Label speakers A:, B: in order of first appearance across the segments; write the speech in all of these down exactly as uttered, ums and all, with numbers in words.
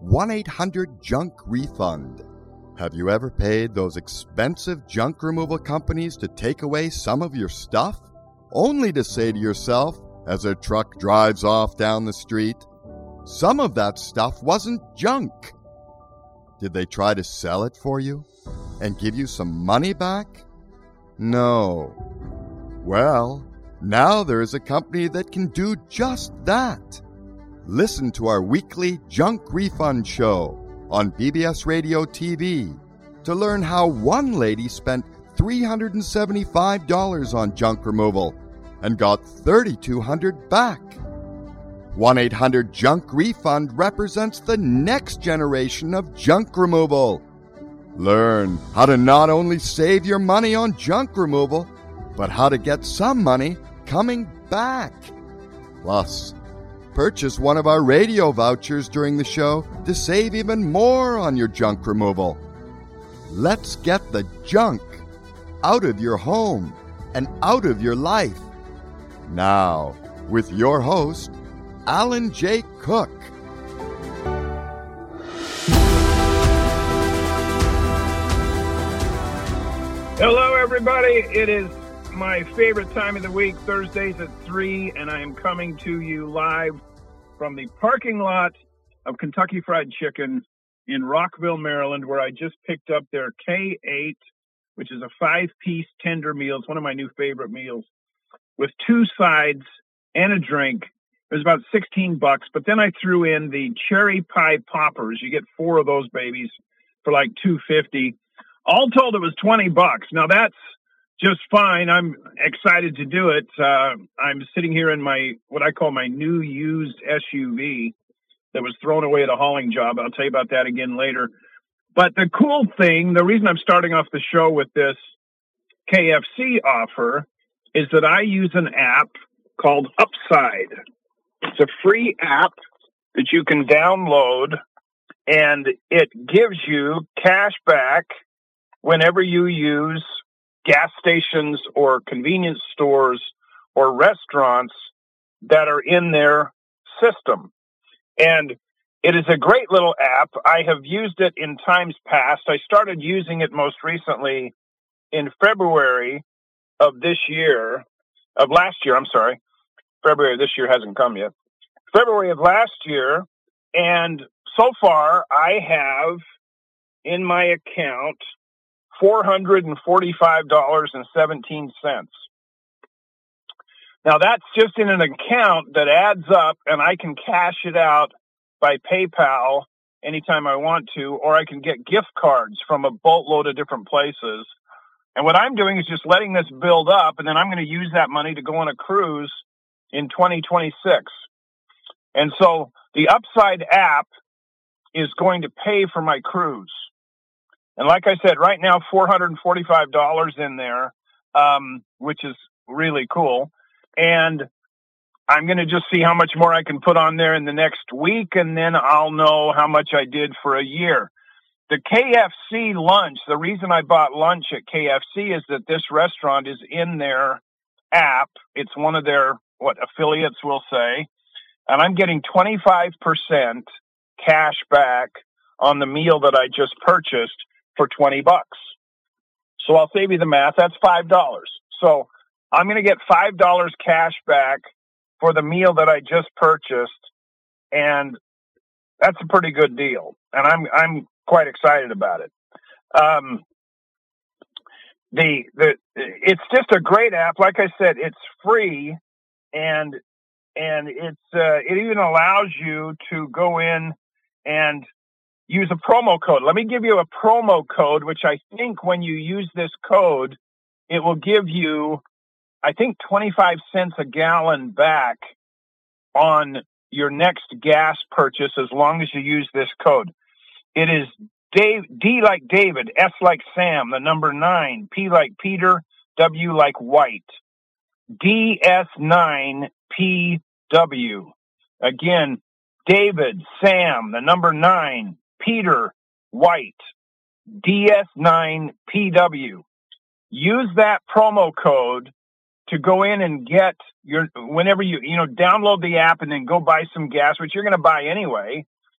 A: one eight hundred junk refund. Have you ever paid those expensive junk removal companies to take away some of your stuff, only to say to yourself as a truck drives off down the street, some of that stuff wasn't junk? Did they try to sell it for you and give you some money back? No. Well, now there is a company that can do just that. Listen to our weekly Junk Refund Show on B B S Radio T V to learn how one lady spent three hundred seventy-five dollars on junk removal and got three thousand two hundred dollars back. one eight hundred junk refund represents the next generation of junk removal. Learn how to not only save your money on junk removal, but how to get some money coming back. Plus, purchase one of our radio vouchers during the show to save even more on your junk removal. Let's get the junk out of your home and out of your life. Now, with your host, Alan J. Cook.
B: Hello, everybody. It is my favorite time of the week, Thursdays at three, and I am coming to you live from the parking lot of Kentucky Fried Chicken in Rockville, Maryland, where I just picked up their K eight, which is a five-piece tender meal. It's one of my new favorite meals, with two sides and a drink. It was about sixteen bucks, but then I threw in the cherry pie poppers. You get four of those babies for like two fifty. All told, it was twenty bucks. Now that's just fine. I'm excited to do it. Uh, I'm sitting here in my, what I call my new used S U V that was thrown away at a hauling job. I'll tell you about that again later. But the cool thing, the reason I'm starting off the show with this K F C offer is that I use an app called Upside. It's a free app that you can download, and it gives you cash back whenever you use gas stations or convenience stores or restaurants that are in their system. And it is a great little app. I have used it in times past. I started using it most recently in February of this year, of last year, I'm sorry. February of this year hasn't come yet. February of last year, and so far I have in my account four hundred forty-five dollars and seventeen cents. Now that's just in an account that adds up, and I can cash it out by PayPal anytime I want to, or I can get gift cards from a boatload of different places. And what I'm doing is just letting this build up, and then I'm going to use that money to go on a cruise in twenty twenty-six. And so the Upside app is going to pay for my cruise. And like I said, right now, four hundred forty-five dollars in there, um, which is really cool. And I'm going to just see how much more I can put on there in the next week, and then I'll know how much I did for a year. The K F C lunch, the reason I bought lunch at K F C is that this restaurant is in their app. It's one of their, what, affiliates, we'll say. And I'm getting twenty-five percent cash back on the meal that I just purchased for twenty bucks. So I'll save you the math. That's five dollars. So I'm going to get five dollars cash back for the meal that I just purchased. And that's a pretty good deal. And I'm, I'm quite excited about it. Um, the, the, it's just a great app. Like I said, it's free, and, and it's, uh, it even allows you to go in and use a promo code. Let me give you a promo code, which I think when you use this code, it will give you, I think, twenty-five cents a gallon back on your next gas purchase as long as you use this code. It is Dave, D like David, S like Sam, the number nine, P like Peter, W like White. D S nine P W. Again, David, Sam, the number nine, Peter, White, D S nine P W. Use that promo code to go in and get your, whenever you, you know, download the app and then go buy some gas, which you're going to buy anyway.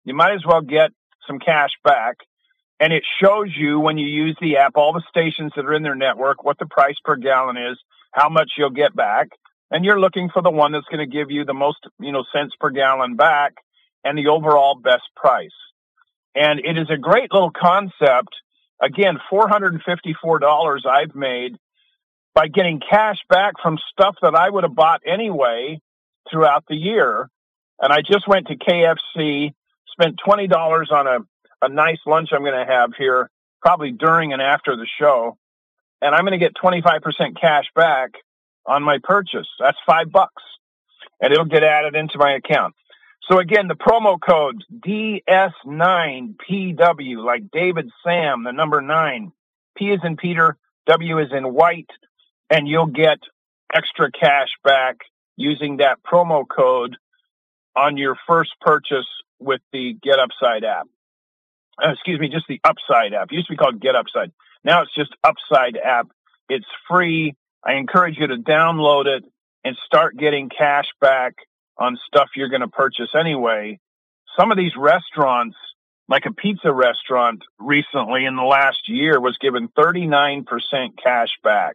B: you might as well get some cash back. And it shows you when you use the app, all the stations that are in their network, what the price per gallon is, how much you'll get back. And you're looking for the one that's going to give you the most, you know, cents per gallon back and the overall best price. And it is a great little concept. Again, four hundred fifty-four dollars I've made by getting cash back from stuff that I would have bought anyway throughout the year. And I just went to K F C, spent twenty dollars on a, a nice lunch I'm going to have here, probably during and after the show. And I'm going to get twenty-five percent cash back on my purchase. That's five bucks. And it'll get added into my account. So again, the promo code D S nine P W, like David Sam, the number nine. P is in Peter, W is in white, and you'll get extra cash back using that promo code on your first purchase with the Get Upside app. Uh, excuse me, just the Upside app. It used to be called Get Upside. Now it's just Upside app. It's free. I encourage you to download it and start getting cash back on stuff you're going to purchase anyway. Some of these restaurants, like a pizza restaurant recently in the last year, was given thirty-nine percent cash back.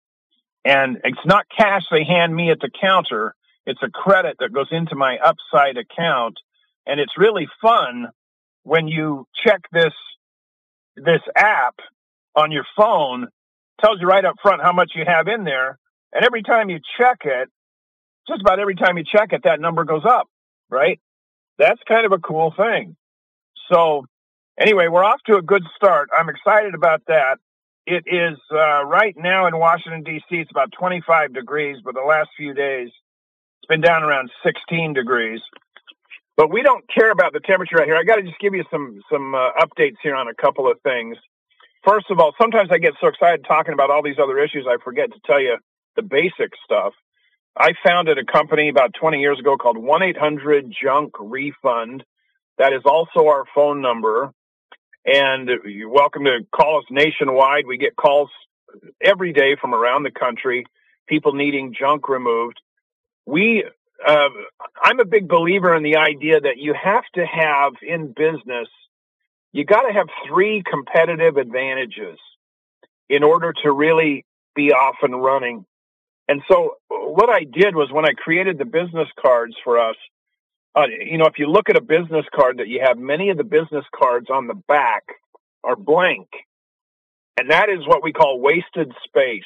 B: And it's not cash they hand me at the counter. It's a credit that goes into my Upside account. And it's really fun when you check this, this app on your phone. It tells you right up front how much you have in there. And every time you check it, just about every time you check it, that number goes up, right? That's kind of a cool thing. So anyway, we're off to a good start. I'm excited about that. It is uh, right now in Washington, D C, it's about twenty-five degrees, but the last few days it's been down around sixteen degrees. But we don't care about the temperature out here. I got to just give you some, some uh, updates here on a couple of things. First of all, sometimes I get so excited talking about all these other issues, I forget to tell you the basic stuff. I founded a company about twenty years ago called one eight hundred junk refund. That is also our phone number. And you're welcome to call us nationwide. We get calls every day from around the country, people needing junk removed. We, uh, I'm a big believer in the idea that you have to have in business, you got to have three competitive advantages in order to really be off and running. And so what I did was when I created the business cards for us, uh, you know, if you look at a business card that you have, many of the business cards on the back are blank. And that is what we call wasted space.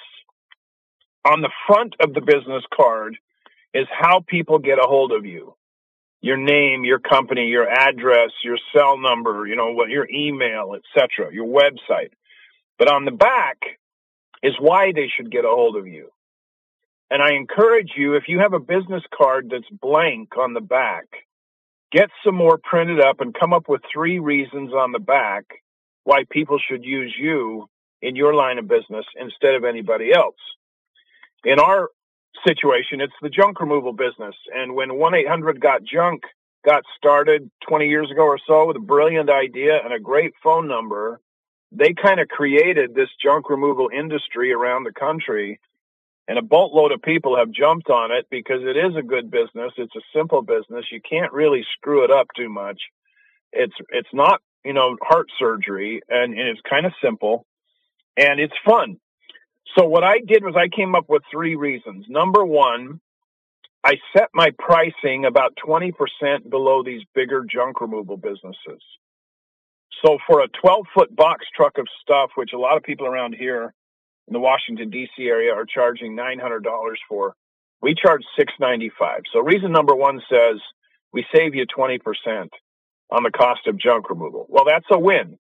B: On the front of the business card is how people get a hold of you. Your name, your company, your address, your cell number, you know, what your email, et cetera, your website. But on the back is why they should get a hold of you. And I encourage you, if you have a business card that's blank on the back, get some more printed up and come up with three reasons on the back why people should use you in your line of business instead of anybody else. In our situation, it's the junk removal business. And when one eight hundred got junk got started twenty years ago or so with a brilliant idea and a great phone number, they kind of created this junk removal industry around the country. And a boatload of people have jumped on it because it is a good business. It's a simple business. You can't really screw it up too much. It's it's not, you know, heart surgery, and, and it's kind of simple, and it's fun. So what I did was I came up with three reasons. Number one, I set my pricing about twenty percent below these bigger junk removal businesses. So for a twelve-foot box truck of stuff, which a lot of people around here in the Washington, D C area are charging nine hundred dollars for, we charge six ninety-five. So reason number one says we save you twenty percent on the cost of junk removal. Well, that's a win.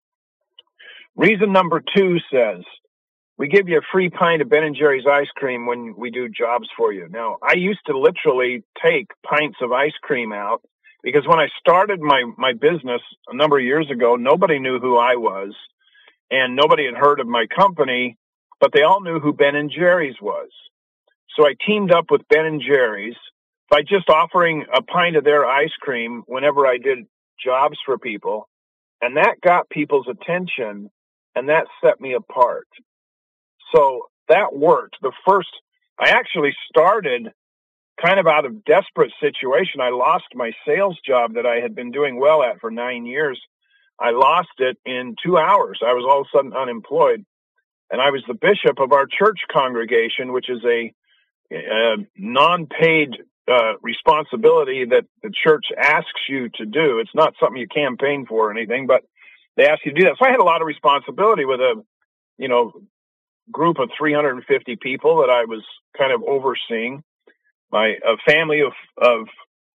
B: Reason number two says we give you a free pint of Ben and Jerry's ice cream when we do jobs for you. Now, I used to literally take pints of ice cream out because when I started my, my business a number of years ago, nobody knew who I was and nobody had heard of my company, but they all knew who Ben and Jerry's was. So I teamed up with Ben and Jerry's by just offering a pint of their ice cream whenever I did jobs for people. And that got people's attention, and that set me apart. So that worked. The first, I actually started kind of out of desperate situation. I lost my sales job that I had been doing well at for nine years. I lost it in two hours. I was all of a sudden unemployed. And I was the bishop of our church congregation, which is a, a non-paid uh, responsibility that the church asks you to do. It's not something you campaign for or anything, but they ask you to do that. So I had a lot of responsibility with a, you know, group of three hundred fifty people that I was kind of overseeing. My a family of, of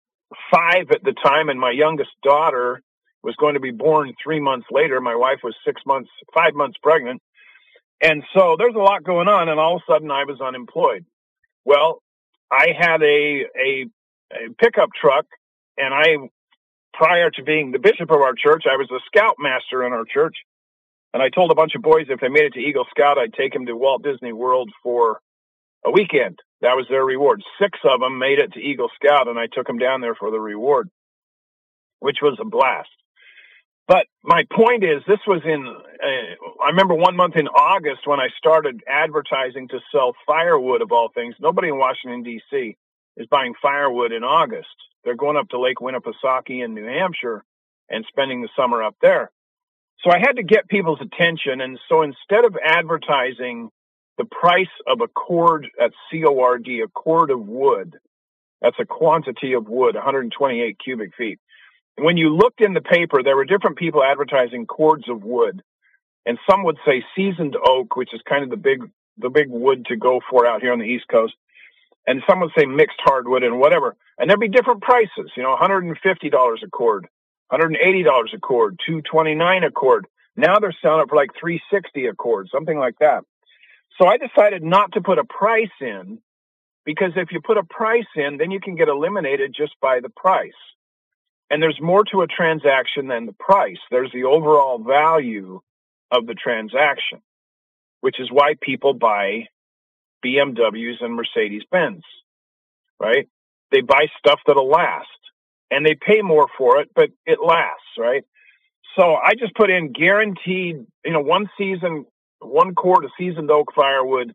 B: five at the time, and my youngest daughter was going to be born three months later. My wife was six months, five months pregnant. And so there's a lot going on, and all of a sudden I was unemployed. Well, I had a, a, a pickup truck, and I, prior to being the bishop of our church, I was a scoutmaster in our church. And I told a bunch of boys if they made it to Eagle Scout, I'd take them to Walt Disney World for a weekend. That was their reward. Six of them made it to Eagle Scout, and I took them down there for the reward, which was a blast. But my point is, this was in, uh, I remember one month in August when I started advertising to sell firewood, of all things. Nobody in Washington, D C is buying firewood in August. They're going up to Lake Winnipesaukee in New Hampshire and spending the summer up there. So I had to get people's attention. And so instead of advertising the price of a cord, that's C O R D, a cord of wood, that's a quantity of wood, one hundred twenty-eight cubic feet. When you looked in the paper, there were different people advertising cords of wood, and some would say seasoned oak, which is kind of the big the big wood to go for out here on the East Coast, and some would say mixed hardwood and whatever. And there'd be different prices, you know, one hundred fifty dollars a cord, one hundred eighty dollars a cord, two hundred twenty-nine dollars a cord. Now they're selling it for like three hundred sixty dollars a cord, something like that. So I decided not to put a price in, because if you put a price in, then you can get eliminated just by the price. And there's more to a transaction than the price. There's the overall value of the transaction, which is why people buy B M Ws and Mercedes-Benz, right? They buy stuff that'll last, and they pay more for it, but it lasts, right? So I just put in guaranteed, you know, one season, one cord of seasoned oak firewood,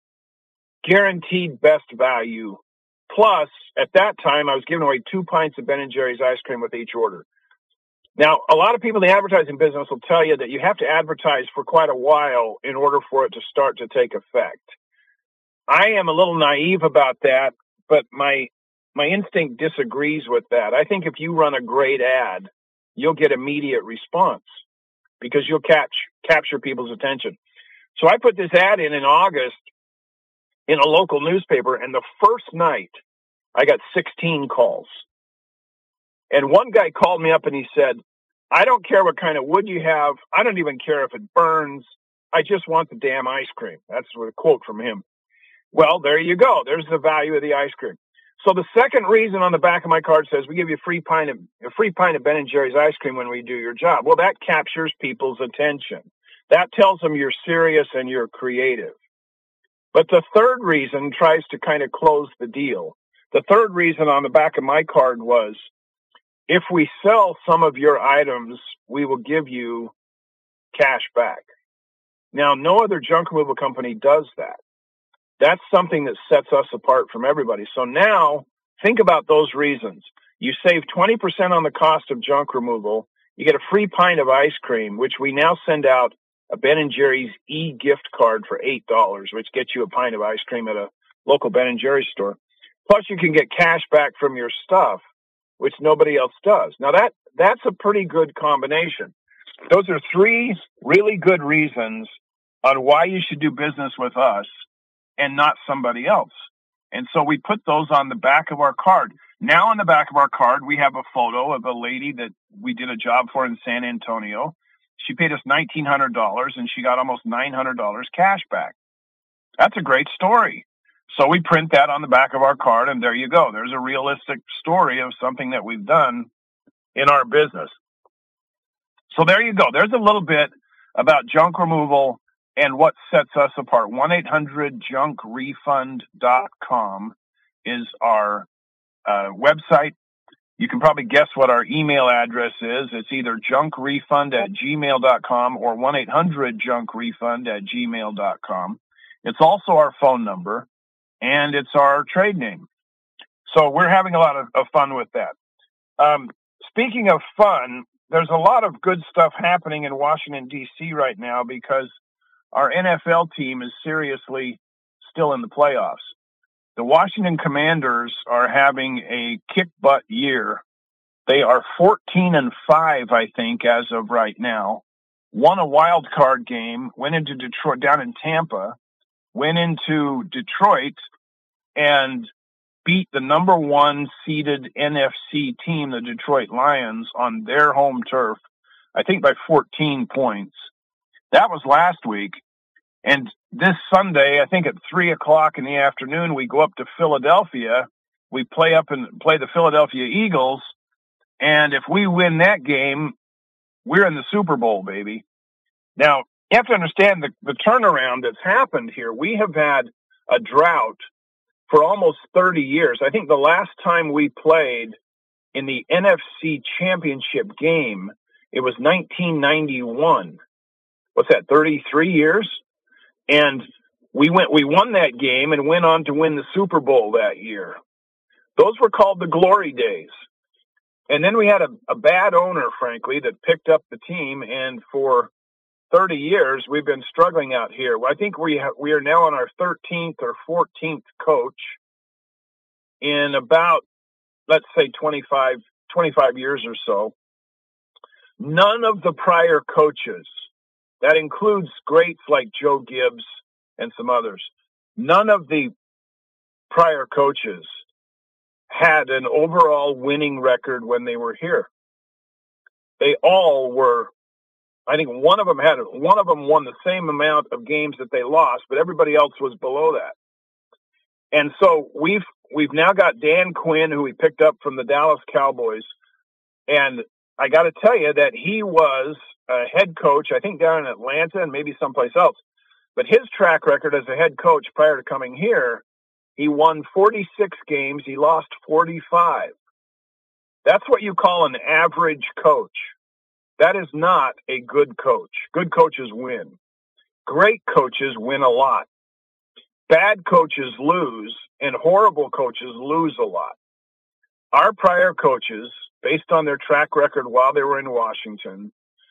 B: guaranteed best value. Plus, at that time, I was giving away two pints of Ben and Jerry's ice cream with each order. Now, a lot of people in the advertising business will tell you that you have to advertise for quite a while in order for it to start to take effect. I am a little naive about that, but my my instinct disagrees with that. I think if you run a great ad, you'll get immediate response because you'll catch capture people's attention. So I put this ad in in August in a local newspaper, and the first night I got sixteen calls. And one guy called me up and he said, I don't care what kind of wood you have. I don't even care if it burns. I just want the damn ice cream. That's a quote from him. Well, there you go. There's the value of the ice cream. So the second reason on the back of my card says we give you a free pint of a free pint of Ben and Jerry's ice cream when we do your job. Well, that captures people's attention. That tells them you're serious and you're creative. But the third reason tries to kind of close the deal. The third reason on the back of my card was, if we sell some of your items, we will give you cash back. Now, no other junk removal company does that. That's something that sets us apart from everybody. So now, think about those reasons. You save twenty percent on the cost of junk removal. You get a free pint of ice cream, which we now send out a Ben and Jerry's e-gift card for eight dollars, which gets you a pint of ice cream at a local Ben and Jerry's store. Plus, you can get cash back from your stuff, which nobody else does. Now, that that's a pretty good combination. Those are three really good reasons on why you should do business with us and not somebody else. And so we put those on the back of our card. Now on the back of our card, we have a photo of a lady that we did a job for in San Antonio. She paid us nineteen hundred dollars, and she got almost nine hundred dollars cash back. That's a great story. So we print that on the back of our card, and there you go. There's a realistic story of something that we've done in our business. So there you go. There's a little bit about junk removal and what sets us apart. one eight hundred junk refund dot com is our uh, website. You can probably guess what our email address is. It's either junkrefund at gmail dot com or one eight hundred junk refund at gmail dot com. It's also our phone number, and it's our trade name. So we're having a lot of, of fun with that. Um, speaking of fun, there's a lot of good stuff happening in Washington, D C right now because our N F L team is seriously still in the playoffs. The Washington Commanders are having a kick-butt year. They are fourteen and five, I think, as of right now. Won a wild card game, went into Detroit, down in Tampa, went into Detroit, and beat the number one seeded N F C team, the Detroit Lions, on their home turf, I think by fourteen points. That was last week. And this Sunday, I think at three o'clock in the afternoon, we go up to Philadelphia. We play up and play the Philadelphia Eagles. And if we win that game, we're in the Super Bowl, baby. Now, you have to understand the, the turnaround that's happened here. We have had a drought for almost thirty years. I think the last time we played in the N F C Championship game, it was nineteen ninety-one. What's that, thirty-three years? And we went, we won that game and went on to win the Super Bowl that year. Those were called the glory days. And then we had a, a bad owner, frankly, that picked up the team. And for thirty years, we've been struggling out here. I think we ha- we are now on our thirteenth or fourteenth coach in about, let's say, twenty-five, twenty-five years or so. None of the prior coaches, that includes greats like Joe Gibbs and some others, none of the prior coaches had an overall winning record when they were here. They all were, I think one of them had, one of them won the same amount of games that they lost, but everybody else was below that. And so we've, we've now got Dan Quinn, who we picked up from the Dallas Cowboys. And I got to tell you that he was a head coach, I think down in Atlanta and maybe someplace else. But his track record as a head coach prior to coming here, he won forty-six games. He lost forty-five. That's what you call an average coach. That is not a good coach. Good coaches win. Great coaches win a lot. Bad coaches lose, and horrible coaches lose a lot. Our prior coaches, based on their track record while they were in Washington,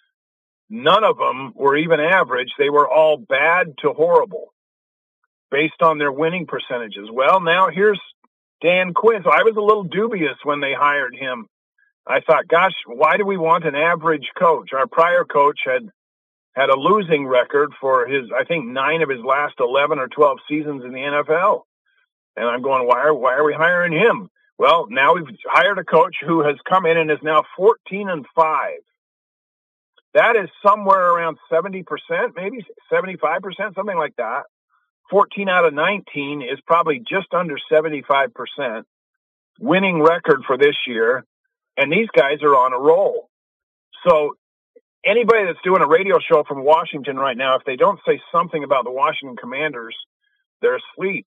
B: none of them were even average. They were all bad to horrible based on their winning percentages. Well, now here's Dan Quinn. So I was a little dubious when they hired him. I thought, gosh, why do we want an average coach? Our prior coach had had a losing record for his, I think, nine of his last eleven or twelve seasons in the N F L. And I'm going, why are, why are we hiring him? Well, now we've hired a coach who has come in and is now fourteen and five. That is somewhere around seventy percent, maybe seventy-five percent, something like that. fourteen out of nineteen is probably just under seventy-five percent winning record for this year. And these guys are on a roll. So anybody that's doing a radio show from Washington right now, if they don't say something about the Washington Commanders, they're asleep.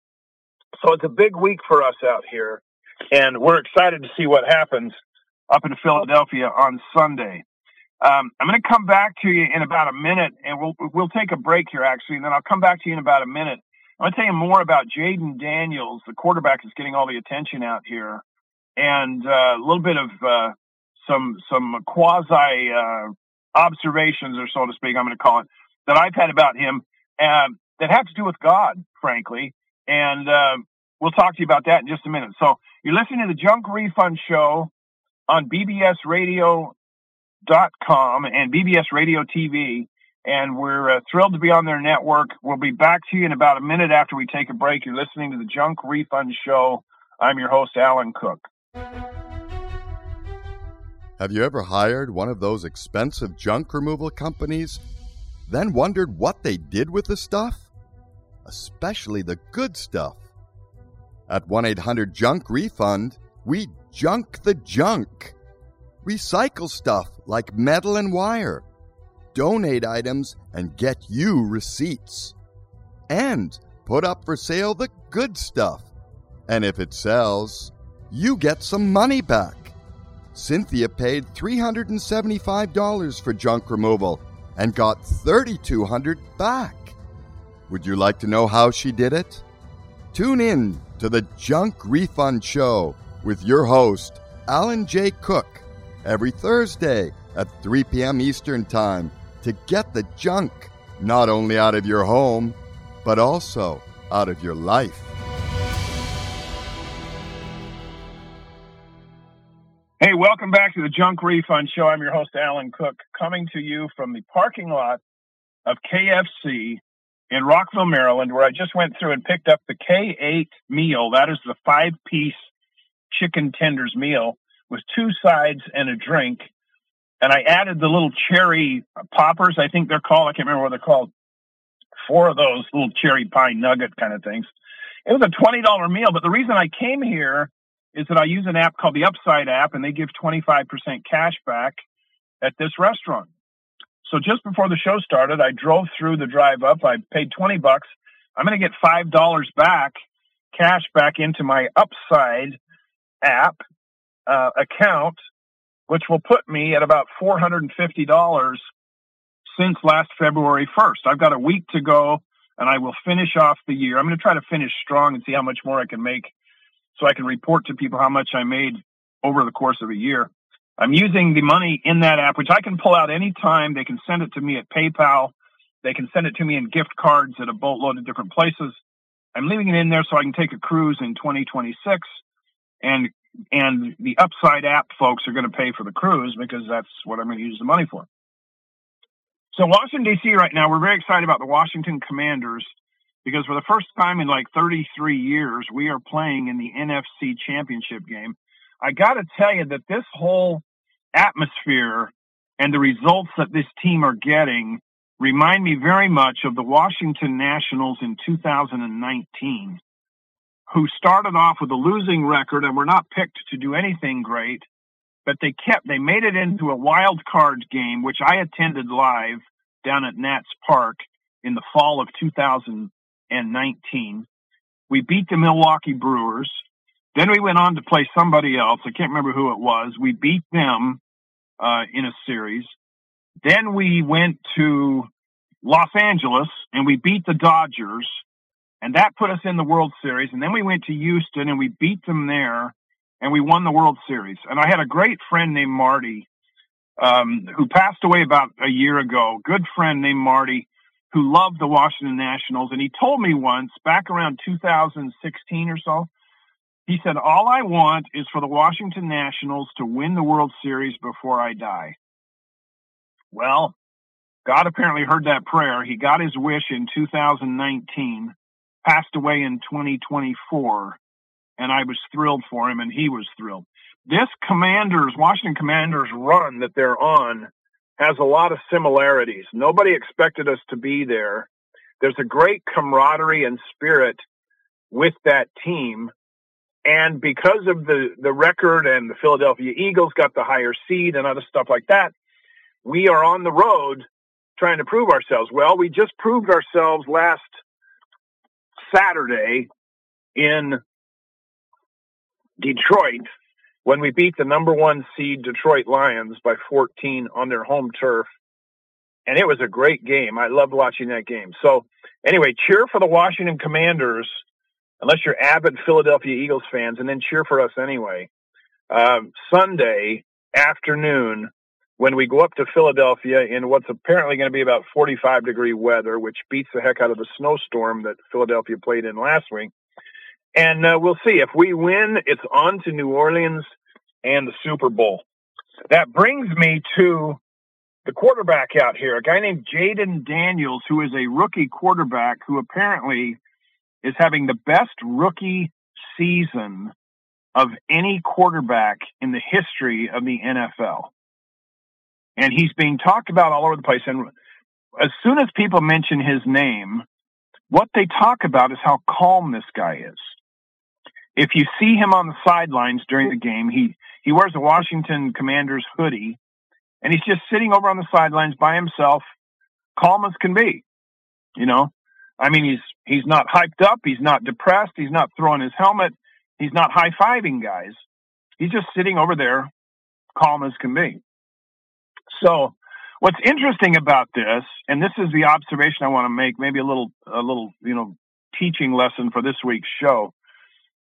B: So it's a big week for us out here. And we're excited to see what happens up in Philadelphia on Sunday. Um, I'm going to come back to you in about a minute, and we'll we'll take a break here, actually, and then I'll come back to you in about a minute. I'm going to tell you more about Jayden Daniels, the quarterback that's getting all the attention out here, and uh, a little bit of uh, some some quasi uh, observations, or so to speak, I'm going to call it, that I've had about him uh, that have to do with God, frankly, and uh, we'll talk to you about that in just a minute. So you're listening to the Junk Refund Show on B B S Radio dot com and B B S Radio T V, and we're uh, thrilled to be on their network. We'll be back to you in about a minute after we take a break. You're listening to the Junk Refund Show. I'm your host, Alan Cook.
A: Have you ever hired one of those expensive junk removal companies, then wondered what they did with the stuff? Especially the good stuff. At one eight hundred junk refund, we junk the junk. Recycle stuff like metal and wire. Donate items and get you receipts. And put up for sale the good stuff. And if it sells, you get some money back. Cynthia paid three hundred seventy-five dollars for junk removal and got three thousand two hundred dollars back. Would you like to know how she did it? Tune in to the Junk Refund Show with your host, Alan J. Cook, every Thursday at three p.m. Eastern Time to get the junk not only out of your home, but also out of your life.
B: Hey, welcome back to the Junk Refund Show. I'm your host, Alan Cook, coming to you from the parking lot of K F C in Rockville, Maryland, where I just went through and picked up the K eight meal. That is the five-piece chicken tenders meal with two sides and a drink. And I added the little cherry poppers, I think they're called. I can't remember what they're called. Four of those little cherry pie nugget kind of things. It was a twenty dollars meal, but the reason I came here is that I use an app called the Upside app, and they give twenty-five percent cash back at this restaurant. So just before the show started, I drove through the drive up. I paid twenty bucks. I'm going to get five dollars back, cash back into my Upside app uh, account, which will put me at about four hundred fifty dollars since last February first. I've got a week to go, and I will finish off the year. I'm going to try to finish strong and see how much more I can make so I can report to people how much I made over the course of a year. I'm using the money in that app, which I can pull out anytime. They can send it to me at PayPal. They can send it to me in gift cards at a boatload of different places. I'm leaving it in there so I can take a cruise in twenty twenty-six. And and the Upside app folks are going to pay for the cruise because that's what I'm going to use the money for. So Washington, D C right now, we're very excited about the Washington Commanders because for the first time in like thirty-three years, we are playing in the N F C Championship game. I got to tell you that this whole atmosphere and the results that this team are getting remind me very much of the Washington Nationals in two thousand nineteen, who started off with a losing record and were not picked to do anything great, but they kept, they made it into a wild card game, which I attended live down at Nats Park in the fall of two thousand nineteen. We beat the Milwaukee Brewers. Then we went on to play somebody else. I can't remember who it was. We beat them uh, in a series. Then we went to Los Angeles and we beat the Dodgers, and that put us in the World Series. And then we went to Houston and we beat them there, and we won the World Series. And I had a great friend named Marty, um, who passed away about a year ago. Good friend named Marty, who loved the Washington Nationals. And he told me once, back around two thousand sixteen or so, he said, all I want is for the Washington Nationals to win the World Series before I die. Well, God apparently heard that prayer. He got his wish in two thousand nineteen, passed away in twenty twenty-four, and I was thrilled for him, and he was thrilled. This Commanders, Washington Commanders run that they're on has a lot of similarities. Nobody expected us to be there. There's a great camaraderie and spirit with that team. And because of the, the record and the Philadelphia Eagles got the higher seed and other stuff like that, we are on the road trying to prove ourselves. Well, we just proved ourselves last Saturday in Detroit when we beat the number one seed Detroit Lions by fourteen on their home turf. And it was a great game. I loved watching that game. So anyway, cheer for the Washington Commanders, unless you're avid Philadelphia Eagles fans, and then cheer for us anyway. Um, Sunday afternoon, when we go up to Philadelphia in what's apparently going to be about forty-five degree weather, which beats the heck out of the snowstorm that Philadelphia played in last week. And uh, we'll see. If we win, it's on to New Orleans and the Super Bowl. That brings me to the quarterback out here, a guy named Jayden Daniels, who is a rookie quarterback who apparently is having the best rookie season of any quarterback in the history of the N F L. And he's being talked about all over the place. And as soon as people mention his name, what they talk about is how calm this guy is. If you see him on the sidelines during the game, he, he wears a Washington Commanders hoodie, and he's just sitting over on the sidelines by himself, calm as can be. You know, I mean, he's he's not hyped up, he's not depressed, he's not throwing his helmet, he's not high-fiving guys. He's just sitting over there, calm as can be. So what's interesting about this, and this is the observation I want to make, maybe a little, a little, you know, teaching lesson for this week's show.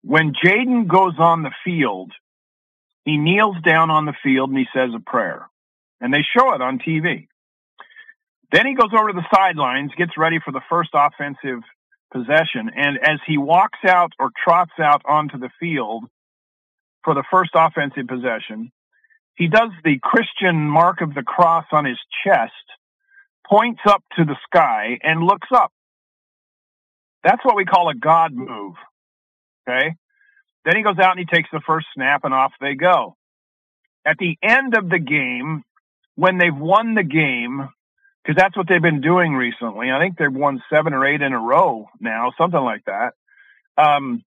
B: When Jaden goes on the field, he kneels down on the field and he says a prayer. And they show it on T V. Then he goes over to the sidelines, gets ready for the first offensive possession. And as he walks out or trots out onto the field for the first offensive possession, he does the Christian mark of the cross on his chest, points up to the sky, and looks up. That's what we call a God move. Okay? Then he goes out and he takes the first snap, and off they go. At the end of the game, when they've won the game, because that's what they've been doing recently. I think they've won seven or eight in a row now, something like that. Um,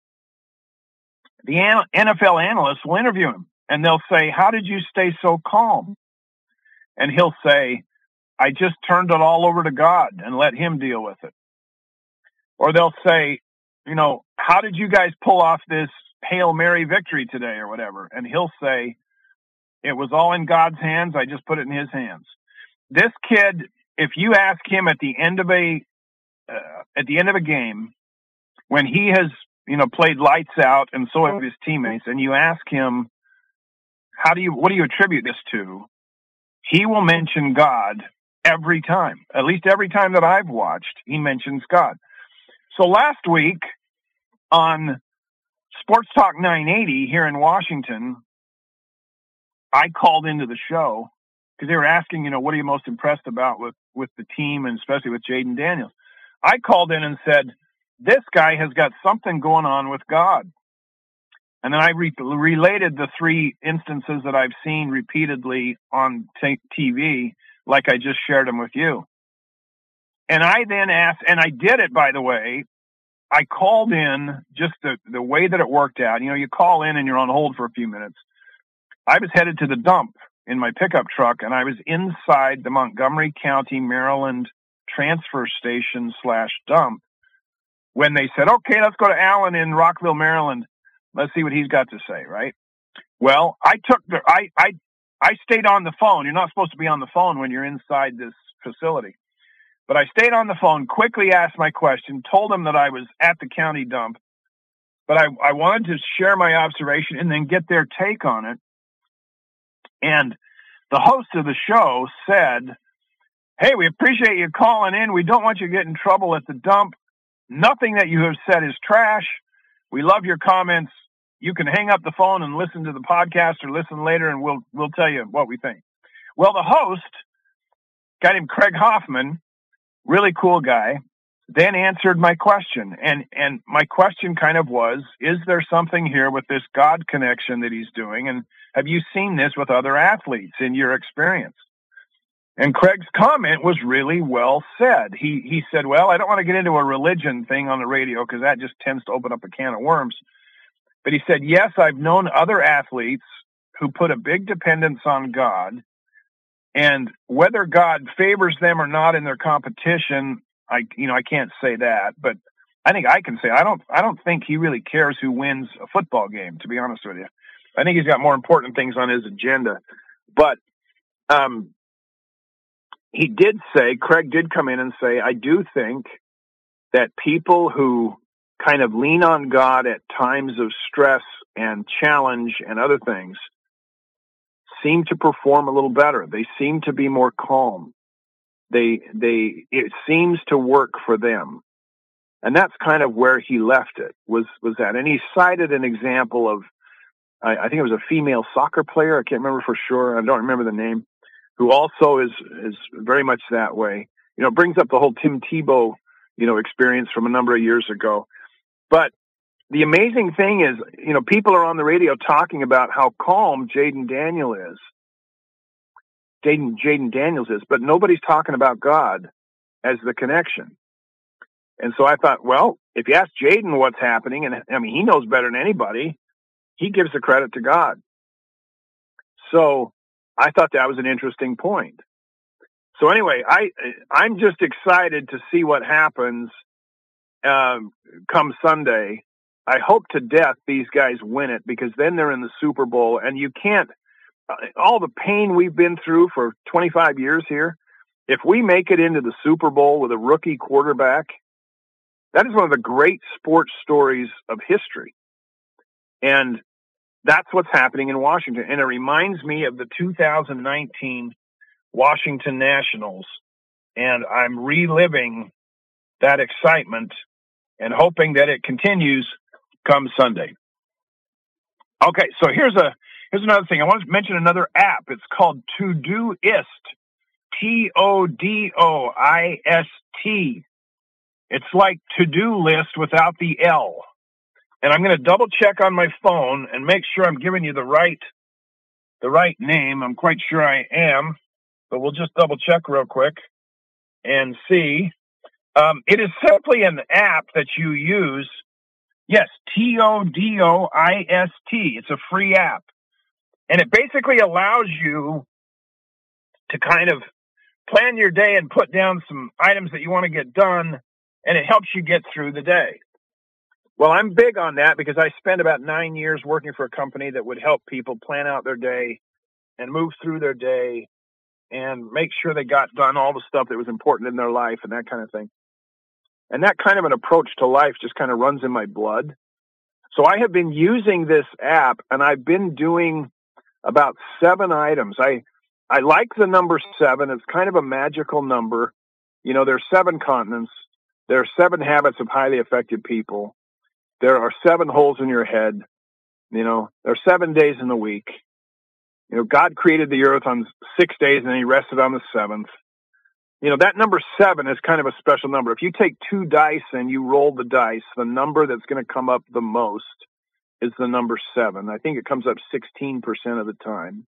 B: the N F L analysts will interview him, and they'll say, how did you stay so calm? And he'll say, I just turned it all over to God and let him deal with it. Or they'll say, you know, how did you guys pull off this Hail Mary victory today or whatever? And he'll say, it was all in God's hands. I just put it in his hands. This kid, if you ask him at the end of a uh, at the end of a game, when he has, you know, played lights out and so have his teammates, and you ask him, how do you, what do you attribute this to? He will mention God every time. At least every time that I've watched, he mentions God. So last week on Sports Talk nine eighty here in Washington, I called into the show because they were asking, you know, what are you most impressed about with, with the team and especially with Jaden Daniels? I called in and said, this guy has got something going on with God. And then I re- related the three instances that I've seen repeatedly on t- TV, like I just shared them with you. And I then asked, and I did it, by the way, I called in just the, the way that it worked out. You know, you call in and you're on hold for a few minutes. I was headed to the dump in my pickup truck, and I was inside the Montgomery County, Maryland transfer station slash dump when they said, okay, let's go to Alan in Rockville, Maryland. Let's see what he's got to say, right? Well, I took the, I, I, I stayed on the phone. You're not supposed to be on the phone when you're inside this facility. But I stayed on the phone, quickly asked my question, told them that I was at the county dump, but I, I wanted to share my observation and then get their take on it. And the host of the show said, hey, we appreciate you calling in. We don't want you to get in trouble at the dump. Nothing that you have said is trash. We love your comments. You can hang up the phone and listen to the podcast or listen later, and we'll we'll tell you what we think. Well, the host, a guy named Craig Hoffman, really cool guy, then answered my question. And, and my question kind of was, is there something here with this God connection that he's doing? And have you seen this with other athletes in your experience? And Craig's comment was really well said. He he said, well, I don't want to get into a religion thing on the radio because that just tends to open up a can of worms. But he said, yes, I've known other athletes who put a big dependence on God. And whether God favors them or not in their competition, I you know I can't say that. But I think I can say I don't I don't think he really cares who wins a football game, to be honest with you. I think he's got more important things on his agenda. But um he did say, Craig did come in and say, I do think that people who kind of lean on God at times of stress and challenge and other things seem to perform a little better. They seem to be more calm. They, they, it seems to work for them. And that's kind of where he left it, was, was that. And he cited an example of, I, I think it was a female soccer player. I can't remember for sure. I don't remember the name. Who also is is very much that way. You know, brings up the whole Tim Tebow, you know, experience from a number of years ago. But the amazing thing is, you know, people are on the radio talking about how calm Jaden Daniel is. Jaden Jaden Daniels is, but nobody's talking about God as the connection. And so I thought, well, if you ask Jaden what's happening, and I mean, he knows better than anybody, he gives the credit to God. So I thought that was an interesting point. So anyway, I, I'm just excited to see what happens um, come Sunday. I hope to death these guys win it, because then they're in the Super Bowl, and you can't, uh, all the pain we've been through for twenty-five years here, if we make it into the Super Bowl with a rookie quarterback, that is one of the great sports stories of history. And that's what's happening in Washington. And it reminds me of the two thousand nineteen Washington Nationals. And I'm reliving that excitement and hoping that it continues come Sunday. Okay, so here's a here's another thing. I want to mention another app. It's called Todoist. T O D O I S T. It's like to-do list without the L. And I'm going to double check on my phone and make sure I'm giving you the right the right name. I'm quite sure I am, but we'll just double check real quick and see. Um, it is simply an app that you use. Yes, T O D O I S T. It's a free app. And it basically allows you to kind of plan your day and put down some items that you want to get done, and it helps you get through the day. Well, I'm big on that because I spent about nine years working for a company that would help people plan out their day and move through their day and make sure they got done all the stuff that was important in their life and that kind of thing. And that kind of an approach to life just kind of runs in my blood. So I have been using this app, and I've been doing about seven items. I I like the number seven. It's kind of a magical number. You know, there's seven continents. There are seven habits of highly effective people. There are seven holes in your head. You know, there are seven days in the week. You know, God created the earth on six days and he rested on the seventh. You know, that number seven is kind of a special number. If you take two dice and you roll the dice, the number that's going to come up the most is the number seven. I think it comes up sixteen percent of the time.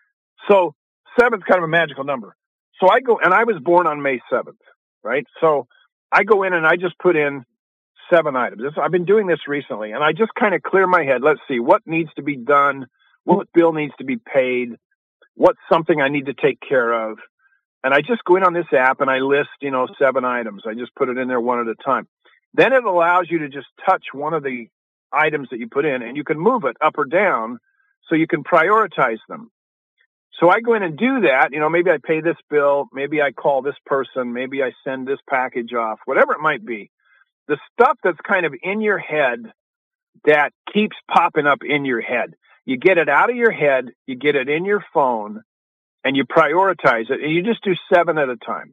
B: So seven's kind of a magical number. So I go, and I was born on May seventh, right? So I go in and I just put in seven items. This, I've been doing this recently, and I just kind of clear my head. Let's see, what needs to be done? What bill needs to be paid? What's something I need to take care of? And I just go in on this app and I list, you know, seven items. I just put it in there one at a time. Then it allows you to just touch one of the items that you put in, and you can move it up or down so you can prioritize them. So I go in and do that. You know, maybe I pay this bill. Maybe I call this person. Maybe I send this package off, whatever it might be. The stuff that's kind of in your head that keeps popping up in your head. You get it out of your head, you get it in your phone, and you prioritize it, and you just do seven at a time.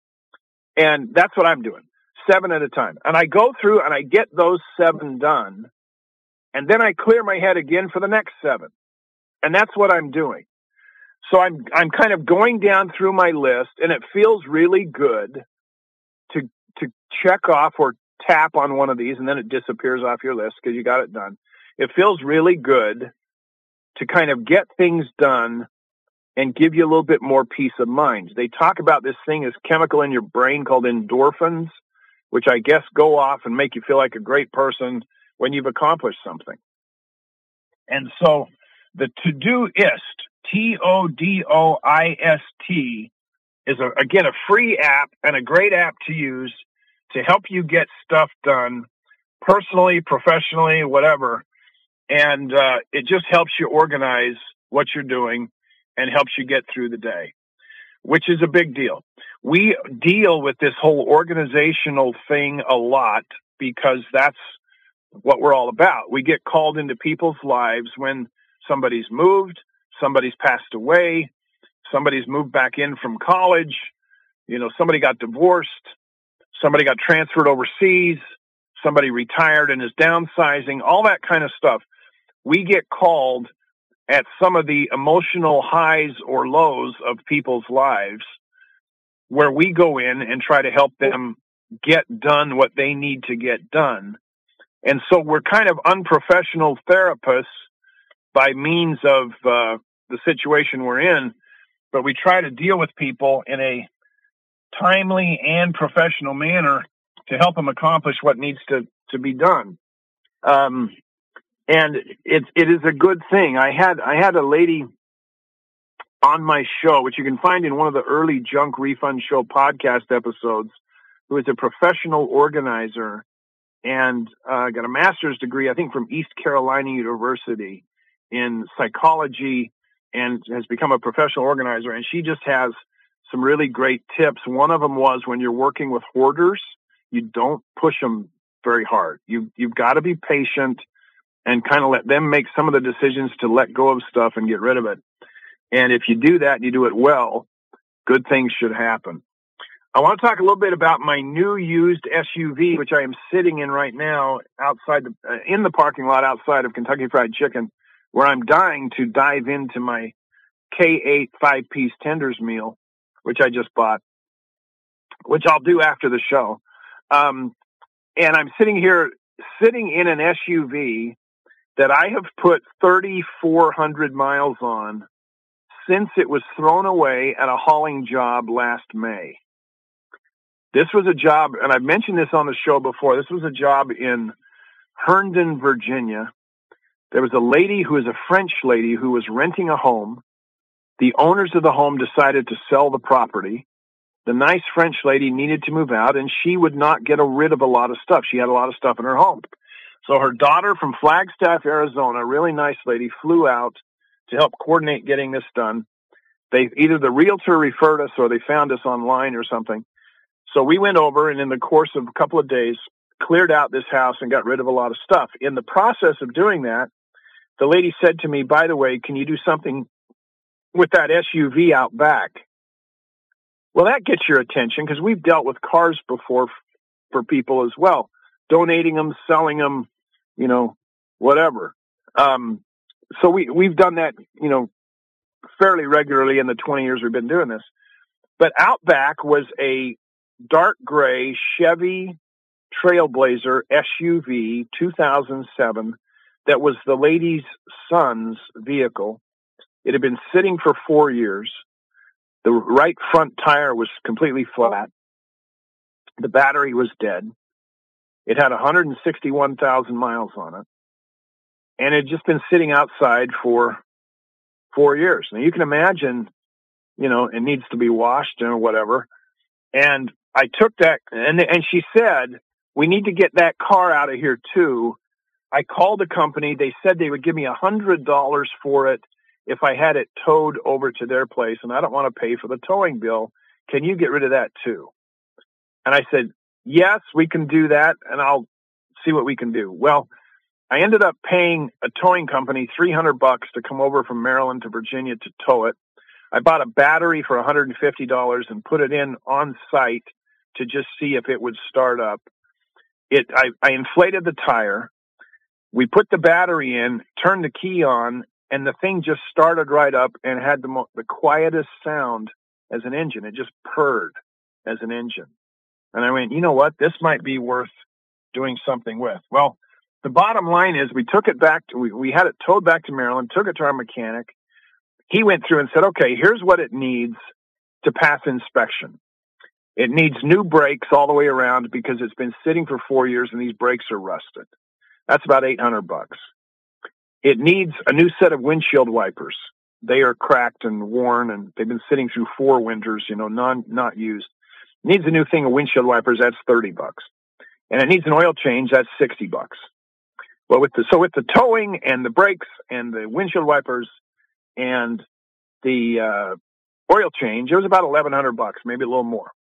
B: And that's what I'm doing, seven at a time. And I go through and I get those seven done, and then I clear my head again for the next seven. And that's what I'm doing. So I'm I'm kind of going down through my list, and it feels really good to to check off or tap on one of these, and then it disappears off your list because you got it done. It feels really good to kind of get things done and give you a little bit more peace of mind. They talk about this thing as chemical in your brain called endorphins, which I guess go off and make you feel like a great person when you've accomplished something. And so the Todoist, T O D O I S T, is, a, again, a free app and a great app to use to help you get stuff done personally, professionally, whatever. And uh, it just helps you organize what you're doing and helps you get through the day, which is a big deal. We deal with this whole organizational thing a lot because that's what we're all about. We get called into people's lives when somebody's moved, somebody's passed away, somebody's moved back in from college, you know, somebody got divorced, somebody got transferred overseas, somebody retired and is downsizing, all that kind of stuff. We get called at some of the emotional highs or lows of people's lives where we go in and try to help them get done what they need to get done. And so we're kind of unprofessional therapists by means of uh, the situation we're in, but we try to deal with people in a timely and professional manner to help them accomplish what needs to, to be done. Um, and it, it is a good thing. I had, I had a lady on my show, which you can find in one of the early Junk Refund Show podcast episodes, who is a professional organizer and uh, got a master's degree, I think, from East Carolina University in psychology and has become a professional organizer. And she just has some really great tips. One of them was when you're working with hoarders, you don't push them very hard. You, you've got to be patient and kind of let them make some of the decisions to let go of stuff and get rid of it. And if you do that and you do it well, good things should happen. I want to talk a little bit about my new used S U V, which I am sitting in right now outside the, uh, in the parking lot outside of Kentucky Fried Chicken, where I'm dying to dive into my K eight five-piece tenders meal, which I just bought, which I'll do after the show. Um, and I'm sitting here, sitting in an S U V that I have put thirty-four hundred miles on since it was thrown away at a hauling job last May. This was a job, and I've mentioned this on the show before, this was a job in Herndon, Virginia. There was a lady who was a French lady who was renting a home. The owners of the home decided to sell the property. The nice French lady needed to move out, and she would not get rid of a lot of stuff. She had a lot of stuff in her home. So her daughter from Flagstaff, Arizona, a really nice lady, flew out to help coordinate getting this done. They either the realtor referred us or they found us online or something. So we went over, and in the course of a couple of days, cleared out this house and got rid of a lot of stuff. In the process of doing that, the lady said to me, by the way, can you do something with that S U V out back? Well, that gets your attention because we've dealt with cars before f- for people as well, donating them, selling them, you know, whatever. Um, so we, we've done that, you know, fairly regularly in the twenty years we've been doing this. But out back was a dark gray Chevy Trailblazer S U V two thousand seven that was the lady's son's vehicle. It had been sitting for four years. The right front tire was completely flat. The battery was dead. It had one hundred sixty-one thousand miles on it. And it had just been sitting outside for four years. Now you can imagine, you know, it needs to be washed or whatever. And I took that, and and she said, we need to get that car out of here too. I called the company. They said they would give me one hundred dollars for it if I had it towed over to their place, and I don't want to pay for the towing bill. Can you get rid of that too? And I said, yes, we can do that, and I'll see what we can do. Well, I ended up paying a towing company three hundred bucks to come over from Maryland to Virginia to tow it. I bought a battery for one hundred fifty dollars and put it in on site to just see if it would start up. It, I, I inflated the tire. We put the battery in, turned the key on, and the thing just started right up and had the mo- the quietest sound as an engine. It just purred as an engine. And I went, you know what? This might be worth doing something with. Well, the bottom line is we took it back to, we, we had it towed back to Maryland, took it to our mechanic. He went through and said, okay, here's what it needs to pass inspection. It needs new brakes all the way around because it's been sitting for four years and these brakes are rusted. That's about eight hundred bucks. It needs a new set of windshield wipers. They are cracked and worn, and they've been sitting through four winters, you know, non, not used. It needs a new thing of windshield wipers. That's thirty bucks. And it needs an oil change. That's sixty bucks. Well, with the, so with the towing and the brakes and the windshield wipers and the, uh, oil change, it was about eleven hundred bucks, maybe a little more.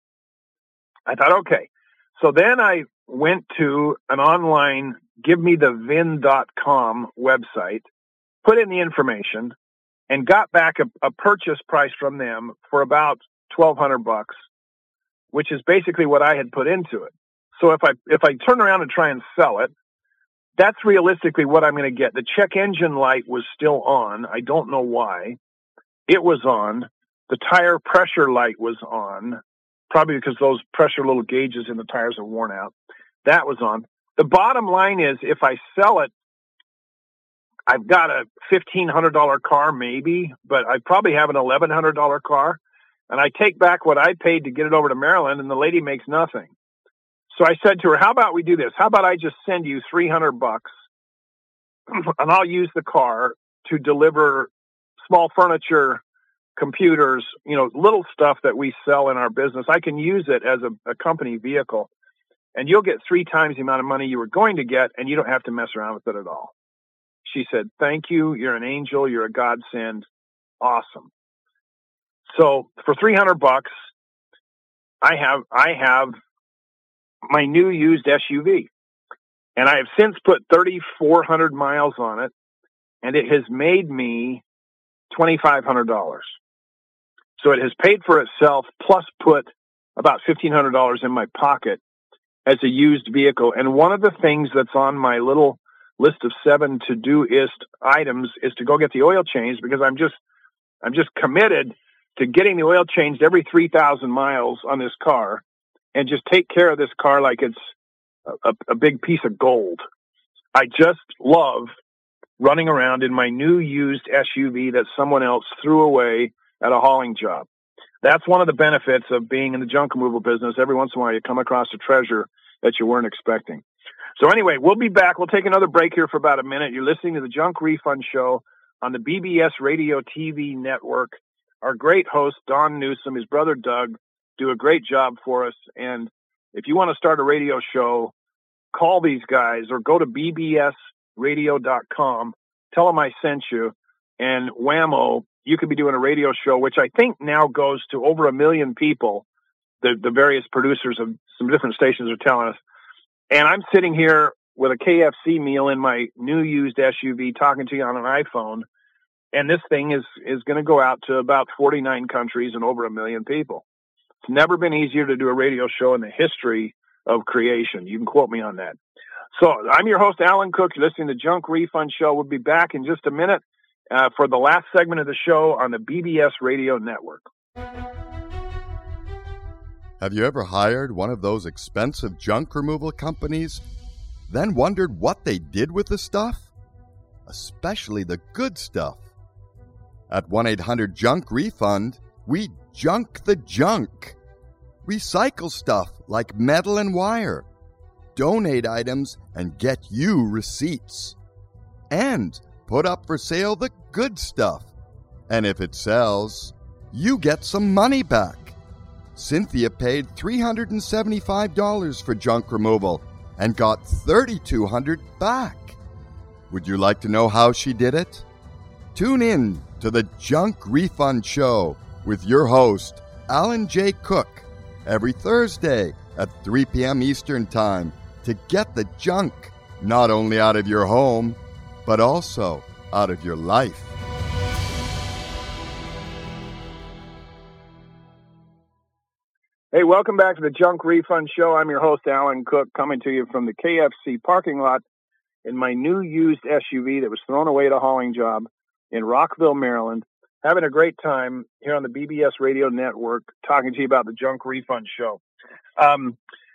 B: I thought, okay. So then I went to an online give me the V I N dot com website, put in the information, and got back a, a purchase price from them for about twelve hundred bucks, which is basically what I had put into it. So if I if I turn around and try and sell it, that's realistically what I'm going to get. The check engine light was still on. I don't know why. It was on. The tire pressure light was on, probably because those pressure little gauges in the tires are worn out. That was on. The bottom line is, if I sell it, I've got a fifteen hundred dollars car maybe, but I probably have an eleven hundred dollars car, and I take back what I paid to get it over to Maryland, and the lady makes nothing. So I said to her, how about we do this? How about I just send you three hundred bucks, and I'll use the car to deliver small furniture, computers, you know, little stuff that we sell in our business. I can use it as a, a company vehicle, and you'll get three times the amount of money you were going to get, and you don't have to mess around with it at all. She said, thank you. You're an angel. You're a godsend. Awesome. So for three hundred bucks, I have, I have my new used S U V. And I have since put thirty-four hundred miles on it, and it has made me twenty-five hundred dollars. So it has paid for itself, plus put about fifteen hundred dollars in my pocket as a used vehicle. And one of the things that's on my little list of seven to-do-ist items is to go get the oil changed, because I'm just I'm just committed to getting the oil changed every three thousand miles on this car, and just take care of this car like it's a, a big piece of gold. I just love running around in my new used S U V that someone else threw away at a hauling job. That's one of the benefits of being in the junk removal business. Every once in a while you come across a treasure that you weren't expecting. So anyway, we'll be back. We'll take another break here for about a minute. You're listening to the Junk Refund Show on the B B S Radio T V network. Our great host, Don Newsom, his brother Doug, do a great job for us. And if you want to start a radio show, call these guys or go to b b s radio dot com. Tell them I sent you. And whammo, you could be doing a radio show, which I think now goes to over a million people. The, the various producers of some different stations are telling us. And I'm sitting here with a K F C meal in my new used S U V talking to you on an iPhone. And this thing is, is going to go out to about forty-nine countries and over a million people. It's never been easier to do a radio show in the history of creation. You can quote me on that. So I'm your host, Alan Cook. You're listening to the Junk Refund Show. We'll be back in just a minute uh, for the last segment of the show on the B B S Radio Network.
A: Have you ever hired one of those expensive junk removal companies, then wondered what they did with the stuff? Especially the good stuff. At one eight hundred junk refund, we junk the junk. Recycle stuff like metal and wire. Donate items and get you receipts. And put up for sale the good stuff. And if it sells, you get some money back. Cynthia paid three hundred seventy-five dollars for junk removal and got thirty-two hundred dollars back. Would you like to know how she did it? Tune in to the Junk Refund Show with your host, Alan J. Cook, every Thursday at three p.m. Eastern Time to get the junk not only out of your home, but also out of your life.
B: Hey, welcome back to the Junk Refund Show. I'm your host, Alan Cook, coming to you from the K F C parking lot in my new used S U V that was thrown away at a hauling job in Rockville, Maryland. Having a great time here on the B B S Radio Network, talking to you about the Junk Refund Show. Um,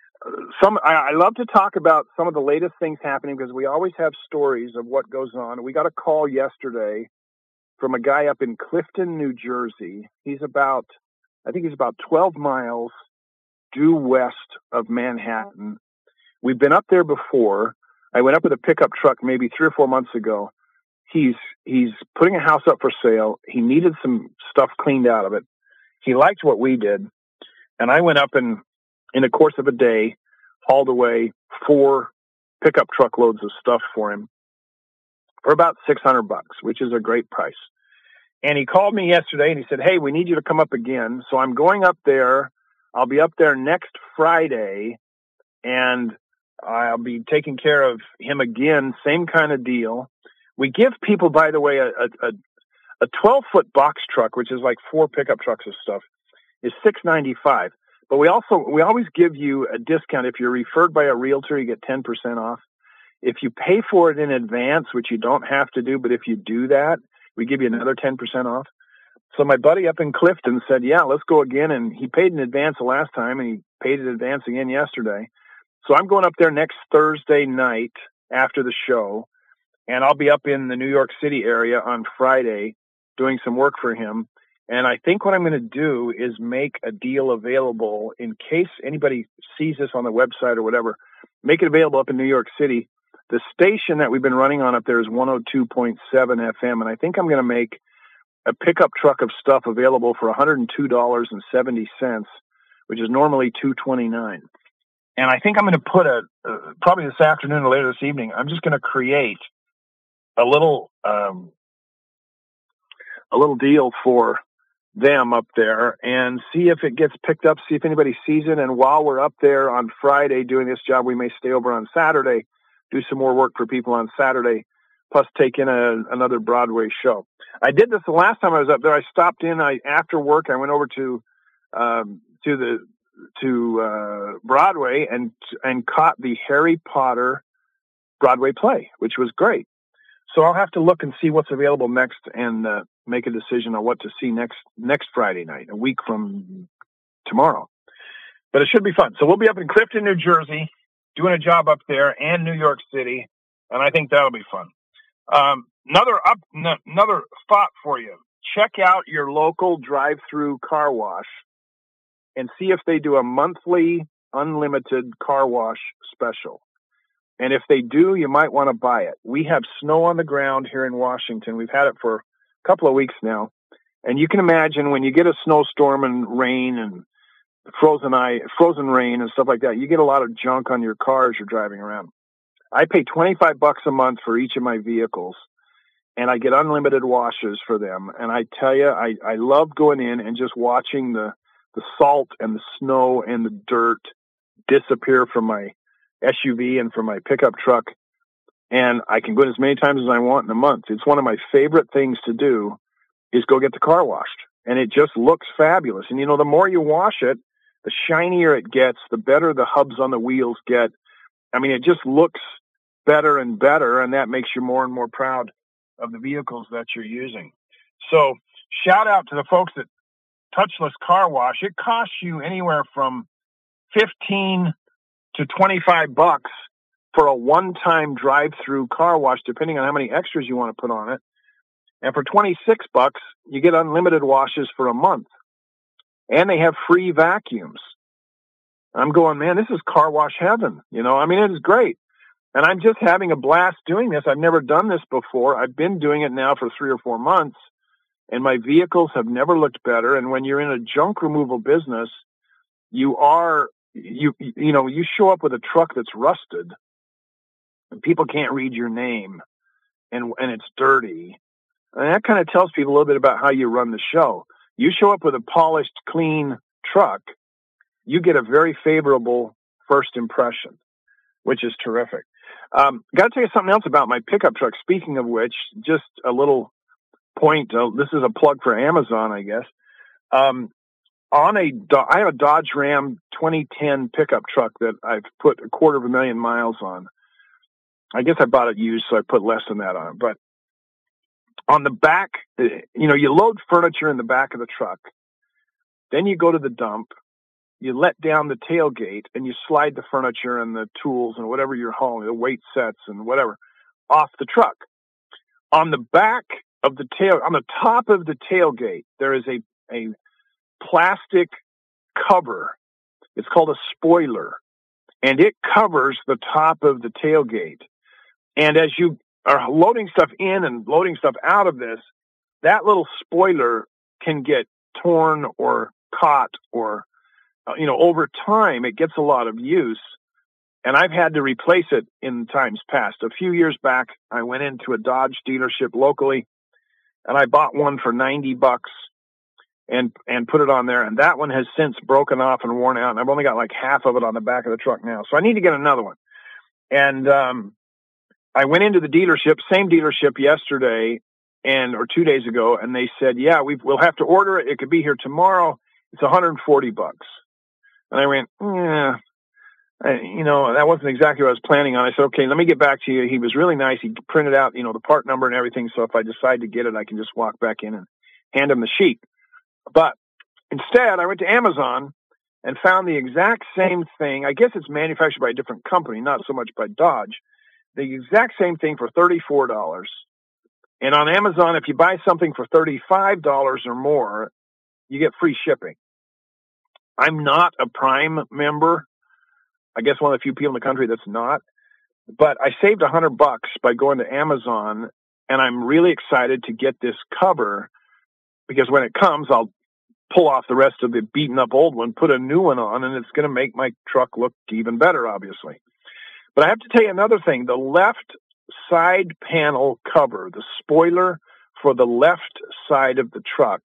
B: some I, I love to talk about some of the latest things happening because we always have stories of what goes on. We got a call yesterday from a guy up in Clifton, New Jersey. He's about, I think he's about twelve miles due west of Manhattan. We've been up there before. I went up with a pickup truck maybe three or four months ago. He's he's putting a house up for sale. He needed some stuff cleaned out of it. He liked what we did. And I went up and, in the course of a day, hauled away four pickup truckloads of stuff for him for about six hundred bucks, which is a great price. And he called me yesterday and he said, hey, we need you to come up again. So I'm going up there. I'll be up there next Friday, and I'll be taking care of him again. Same kind of deal. We give people, by the way, a, a, a twelve-foot box truck, which is like four pickup trucks of stuff, is six ninety-five. But we also, we always give you a discount. If you're referred by a realtor, you get ten percent off. If you pay for it in advance, which you don't have to do, but if you do that, we give you another ten percent off. So my buddy up in Clifton said, yeah, let's go again. And he paid in advance the last time, and he paid in advance again yesterday. So I'm going up there next Thursday night after the show, and I'll be up in the New York City area on Friday doing some work for him. And I think what I'm going to do is make a deal available in case anybody sees this on the website or whatever, make it available up in New York City. The station that we've been running on up there is one oh two point seven F M, and I think I'm going to make a pickup truck of stuff available for one hundred two dollars and seventy cents, which is normally two dollars and twenty-nine cents. And I think I'm going to put a, uh, probably this afternoon or later this evening, I'm just going to create a little, um, a little deal for them up there and see if it gets picked up, see if anybody sees it. And while we're up there on Friday doing this job, we may stay over on Saturday do some more work for people on Saturday, plus take in a, another Broadway show. I did this the last time I was up there. I stopped in. I after work, I went over to um, to the to uh, Broadway and and caught the Harry Potter Broadway play, which was great. So I'll have to look and see what's available next and uh, make a decision on what to see next next Friday night, a week from tomorrow. But it should be fun. So we'll be up in Clifton, New Jersey, doing a job up there, and New York City, and I think that'll be fun. Um, another up, n- another thought for you: check out your local drive-through car wash and see if they do a monthly unlimited car wash special. And if they do, you might want to buy it. We have snow on the ground here in Washington. We've had it for a couple of weeks now. And you can imagine when you get a snowstorm and rain and frozen ice, frozen rain and stuff like that, you get a lot of junk on your car as you're driving around. I pay twenty-five bucks a month for each of my vehicles, and I get unlimited washes for them. And I tell you, I, I love going in and just watching the, the salt and the snow and the dirt disappear from my S U V and from my pickup truck. And I can go in as many times as I want in a month. It's one of my favorite things to do is go get the car washed. And it just looks fabulous. And, you know, the more you wash it, the shinier it gets, the better the hubs on the wheels get. I mean, it just looks better and better, and that makes you more and more proud of the vehicles that you're using. So shout out to the folks at Touchless Car Wash. It costs you anywhere from fifteen to twenty-five bucks for a one-time drive-through car wash, depending on how many extras you want to put on it. And for twenty-six bucks, you get unlimited washes for a month. And they have free vacuums. I'm going, man, this is car wash heaven. You know, I mean, it is great. And I'm just having a blast doing this. I've never done this before. I've been doing it now for three or four months, and my vehicles have never looked better. And when you're in a junk removal business, you are, you, you know, you show up with a truck that's rusted and people can't read your name and, and it's dirty. And that kind of tells people a little bit about how you run the show. You show up with a polished, clean truck, you get a very favorable first impression, which is terrific. Um, got to tell you something else about my pickup truck. Speaking of which, just a little point. Uh, this is a plug for Amazon, I guess. Um, on a, I have a Dodge Ram twenty ten pickup truck that I've put a quarter of a million miles on. I guess I bought it used, so I put less than that on. But on the back, you know, you load furniture in the back of the truck. Then you go to the dump. You let down the tailgate and you slide the furniture and the tools and whatever you're hauling, the weight sets and whatever, off the truck. On the back of the tail, on the top of the tailgate, there is a, a plastic cover. It's called a spoiler, and it covers the top of the tailgate. And as you are loading stuff in and loading stuff out of this, that little spoiler can get torn or caught or, uh, you know, over time, it gets a lot of use. And I've had to replace it in times past. A few years back, I went into a Dodge dealership locally and I bought one for ninety bucks and, and put it on there. And that one has since broken off and worn out. And I've only got like half of it on the back of the truck now. So I need to get another one. And, um, I went into the dealership, same dealership yesterday and, or two days ago. And they said, yeah, we we'll have to order it. It could be here tomorrow. It's one hundred forty bucks. And I went, yeah, I, you know, that wasn't exactly what I was planning on. I said, okay, let me get back to you. He was really nice. He printed out, you know, the part number and everything. So if I decide to get it, I can just walk back in and hand him the sheet. But instead, I went to Amazon and found the exact same thing. I guess it's manufactured by a different company, not so much by Dodge. The exact same thing for thirty-four dollars. And on Amazon, if you buy something for thirty-five dollars or more, you get free shipping. I'm not a Prime member. I guess one of the few people in the country that's not. But I saved a hundred bucks by going to Amazon, and I'm really excited to get this cover because when it comes, I'll pull off the rest of the beaten up old one, put a new one on, and it's going to make my truck look even better, obviously. But I have to tell you another thing. The left side panel cover, the spoiler for the left side of the truck,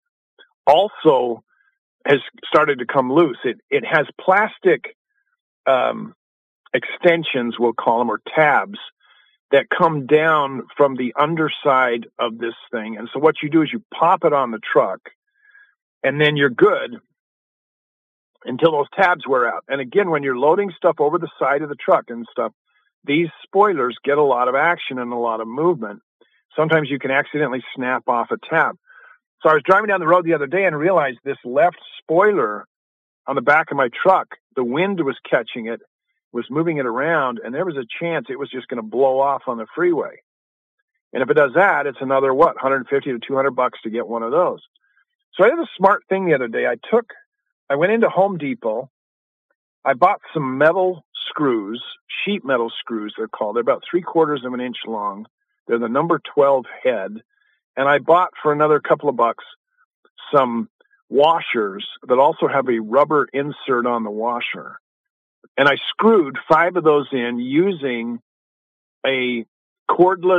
B: also has started to come loose. It it has plastic, um, extensions, we'll call them, or tabs that come down from the underside of this thing. And so what you do is you pop it on the truck, and then you're good until those tabs wear out. And again, when you're loading stuff over the side of the truck and stuff, these spoilers get a lot of action and a lot of movement. Sometimes you can accidentally snap off a tab. So I was driving down the road the other day and realized this left spoiler on the back of my truck, the wind was catching it, was moving it around, and there was a chance it was just going to blow off on the freeway. And if it does that, it's another, what, one hundred fifty to two hundred bucks to get one of those. So I did a smart thing the other day. I took, I went into Home Depot. I bought some metal screws, sheet metal screws, they're called. They're about three quarters of an inch long. They're the number twelve head. And I bought for another couple of bucks some washers that also have a rubber insert on the washer. And I screwed five of those in using a cordless,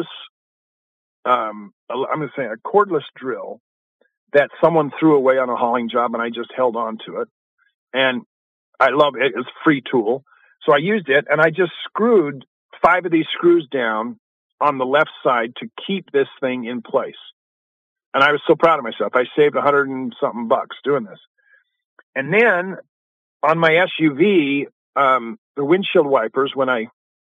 B: um, I'm going to say a cordless drill that someone threw away on a hauling job, and I just held on to it. And I love it. It's a free tool. So I used it, and I just screwed five of these screws down on the left side to keep this thing in place. And I was so proud of myself. I saved a hundred and something bucks doing this. And then on my S U V, um, the windshield wipers, when I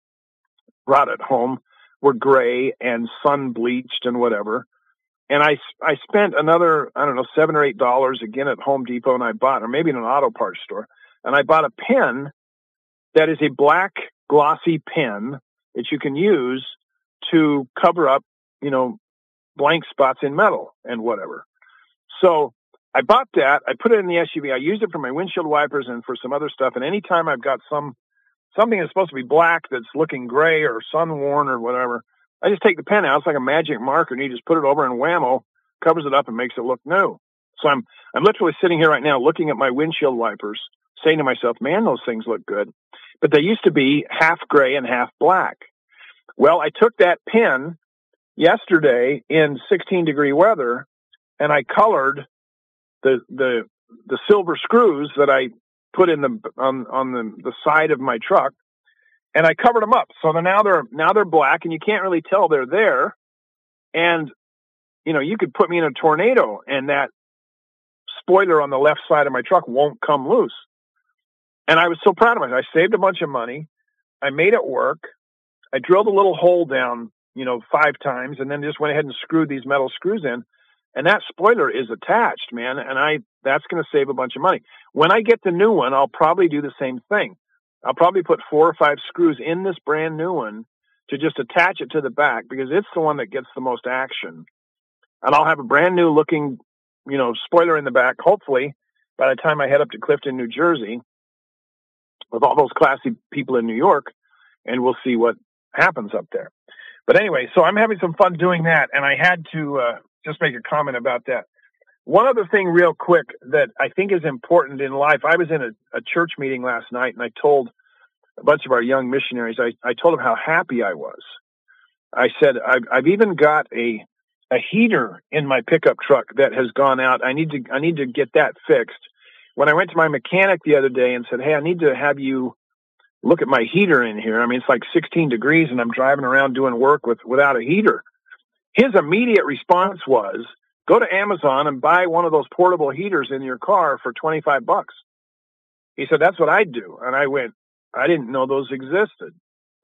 B: brought it home, were gray and sun bleached and whatever. And I, I spent another, I don't know, seven or eight dollars again at Home Depot, and I bought, or maybe in an auto parts store, and I bought a pen that is a black glossy pen that you can use to cover up, you know, blank spots in metal and whatever. So I bought that. I put it in the S U V. I used it for my windshield wipers and for some other stuff. And anytime I've got some something that's supposed to be black that's looking gray or sun worn or whatever, I just take the pen out. It's like a magic marker, and you just put it over, and whammo, covers it up and makes it look new. So I'm I'm literally sitting here right now looking at my windshield wipers, saying to myself, man, those things look good. But they used to be half gray and half black. Well, I took that pen yesterday in sixteen degree weather, and I colored the the the silver screws that I put in the on on the, the side of my truck, and I covered them up. So they're now they're now they're black, and you can't really tell they're there. And you know, you could put me in a tornado, and that spoiler on the left side of my truck won't come loose. And I was so proud of myself. I saved a bunch of money. I made it work. I drilled a little hole down, you know, five times, and then just went ahead and screwed these metal screws in. And that spoiler is attached, man. And I, that's going to save a bunch of money. When I get the new one, I'll probably do the same thing. I'll probably put four or five screws in this brand new one to just attach it to the back, because it's the one that gets the most action. And I'll have a brand new looking, you know, spoiler in the back, hopefully by the time I head up to Clifton, New Jersey, with all those classy people in New York, and we'll see what happens up there. But anyway, so I'm having some fun doing that, and I had to uh, just make a comment about that. One other thing real quick that I think is important in life. I was in a, a church meeting last night, and I told a bunch of our young missionaries, I, I told them how happy I was. I said, I've, I've even got a a heater in my pickup truck that has gone out. I need to I need to get that fixed. When I went to my mechanic the other day and said, hey, I need to have you look at my heater in here. I mean, it's like sixteen degrees, and I'm driving around doing work with without a heater. His immediate response was, go to Amazon and buy one of those portable heaters in your car for twenty-five bucks. He said, that's what I'd do. And I went, I didn't know those existed.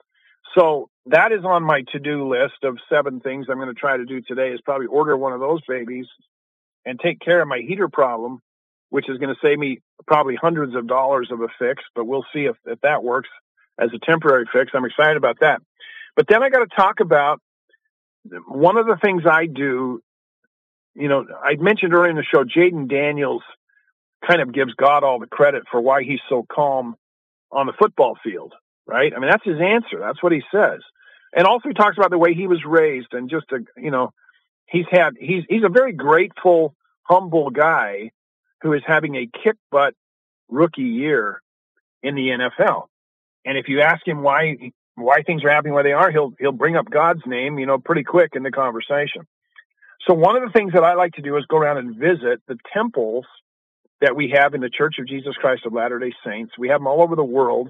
B: So that is on my to-do list of seven things I'm going to try to do today, is probably order one of those babies and take care of my heater problem, which is going to save me probably hundreds of dollars of a fix, but we'll see if, if that works as a temporary fix. I'm excited about that. But then I got to talk about one of the things I do. You know, I mentioned earlier in the show, Jaden Daniels kind of gives God all the credit for why he's so calm on the football field, right? I mean, that's his answer. That's what he says. And also he talks about the way he was raised, and just, a, you know, he's had, he's, he's a very grateful, humble guy who is having a kick butt rookie year in the N F L. And if you ask him why, why things are happening where they are, he'll, he'll bring up God's name, you know, pretty quick in the conversation. So one of the things that I like to do is go around and visit the temples that we have in the Church of Jesus Christ of Latter-day Saints. We have them all over the world.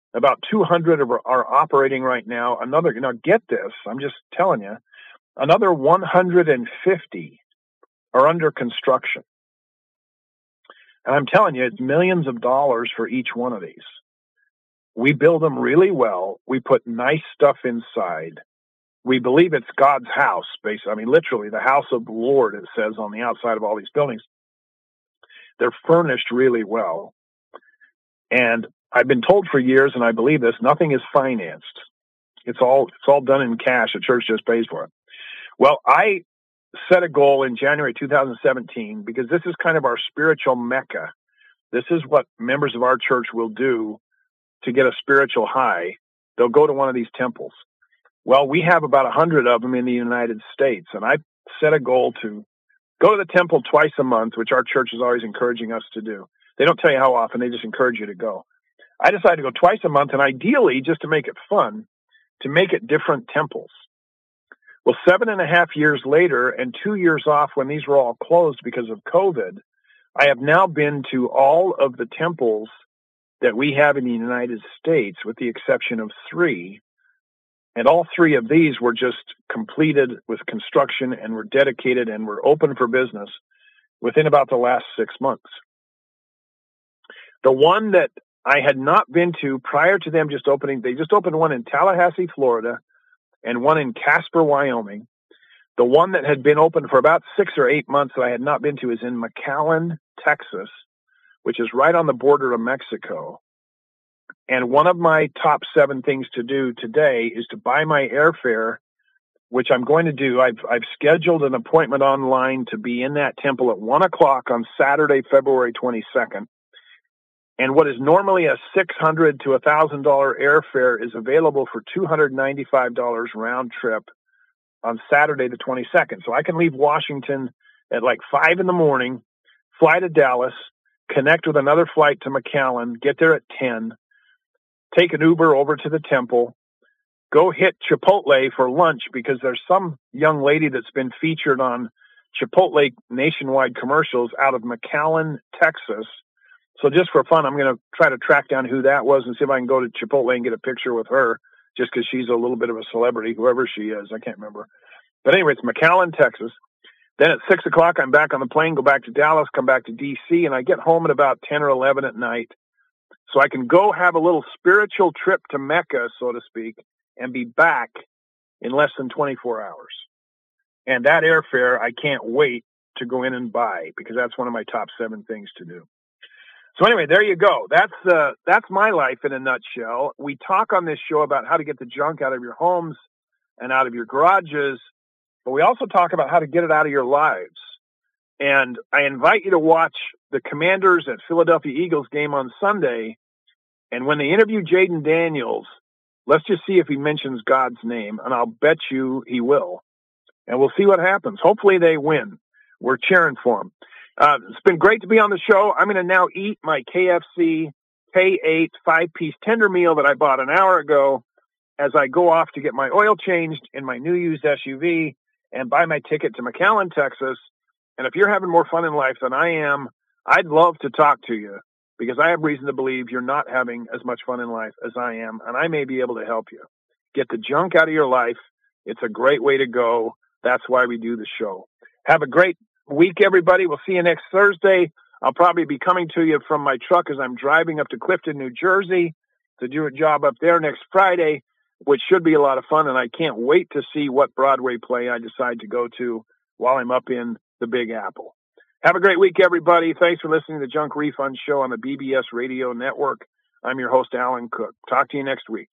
B: About two hundred are, are operating right now. Another, now get this, I'm just telling you, another one hundred fifty are under construction. And I'm telling you, it's millions of dollars for each one of these. We build them really well. We put nice stuff inside. We believe it's God's house, basically. I mean, literally, the house of the Lord, it says on the outside of all these buildings. They're furnished really well. And I've been told for years, and I believe this, nothing is financed. It's all it's all done in cash. The church just pays for it. Well, I set a goal in January two thousand seventeen, because this is kind of our spiritual mecca. This is what members of our church will do to get a spiritual high. They'll go to one of these temples. Well, we have about one hundred of them in the United States, and I set a goal to go to the temple twice a month, which our church is always encouraging us to do. They don't tell you how often, they just encourage you to go. I decided to go twice a month, and ideally, just to make it fun, to make it different temples. Well, seven and a half years later, and two years off when these were all closed because of COVID, I have now been to all of the temples that we have in the United States, with the exception of three. And all three of these were just completed with construction and were dedicated and were open for business within about the last six months. The one that I had not been to prior to them just opening, they just opened one in Tallahassee, Florida, and one in Casper, Wyoming. The one that had been open for about six or eight months that I had not been to is in McAllen, Texas, which is right on the border of Mexico. And one of my top seven things to do today is to buy my airfare, which I'm going to do. I've, I've scheduled an appointment online to be in that temple at one o'clock on Saturday, February twenty-second. And what is normally a six hundred dollars to one thousand dollars airfare is available for two hundred ninety-five dollars round trip on Saturday the twenty-second. So I can leave Washington at like five in the morning, fly to Dallas, connect with another flight to McAllen, get there at ten, take an Uber over to the temple, go hit Chipotle for lunch, because there's some young lady that's been featured on Chipotle nationwide commercials out of McAllen, Texas. So just for fun, I'm going to try to track down who that was and see if I can go to Chipotle and get a picture with her, just because she's a little bit of a celebrity, whoever she is. I can't remember. But anyway, it's McAllen, Texas. Then at six o'clock, I'm back on the plane, go back to Dallas, come back to D C, and I get home at about ten or eleven at night. So I can go have a little spiritual trip to Mecca, so to speak, and be back in less than twenty-four hours. And that airfare, I can't wait to go in and buy, because that's one of my top seven things to do. So anyway, there you go. That's uh, that's my life in a nutshell. We talk on this show about how to get the junk out of your homes and out of your garages, but we also talk about how to get it out of your lives. And I invite you to watch the Commanders at Philadelphia Eagles game on Sunday. And when they interview Jaden Daniels, let's just see if he mentions God's name, and I'll bet you he will. And we'll see what happens. Hopefully they win. We're cheering for them. Uh, it's been great to be on the show. I'm going to now eat my K F C K eight five-piece tender meal that I bought an hour ago as I go off to get my oil changed in my new used S U V and buy my ticket to McAllen, Texas. And if you're having more fun in life than I am, I'd love to talk to you, because I have reason to believe you're not having as much fun in life as I am, and I may be able to help you. Get the junk out of your life. It's a great way to go. That's why we do the show. Have a great week, everybody. We'll see you next Thursday. I'll probably be coming to you from my truck as I'm driving up to Clifton, New Jersey to do a job up there next Friday, which should be a lot of fun, and I can't wait to see what Broadway play I decide to go to while I'm up in the Big Apple. Have a great week, everybody. Thanks for listening to the Junk Refund Show on the B B S Radio Network. I'm your host, Alan Cook. Talk to you next week.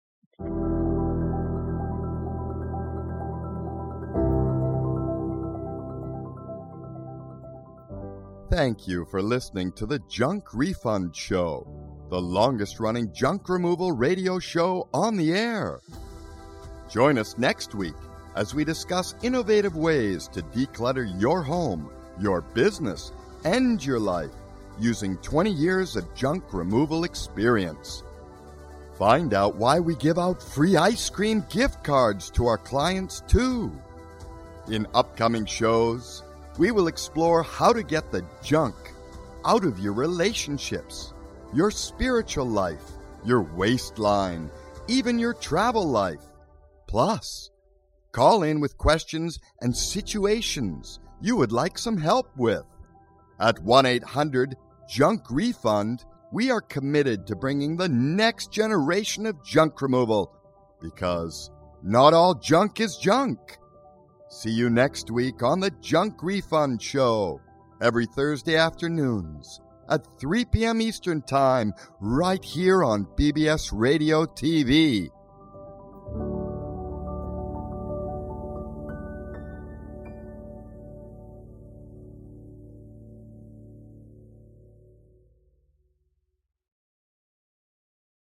A: Thank you for listening to the Junk Refund Show, the longest-running junk removal radio show on the air. Join us next week as we discuss innovative ways to declutter your home, your business, and your life using twenty years of junk removal experience. Find out why we give out free ice cream gift cards to our clients, too. In upcoming shows, we will explore how to get the junk out of your relationships, your spiritual life, your waistline, even your travel life. Plus, call in with questions and situations you would like some help with. At one eight hundred junk refund, we are committed to bringing the next generation of junk removal, because not all junk is junk. See you next week on the Junk Refund Show, every Thursday afternoons at three p.m. Eastern Time, right here on B B S Radio T V.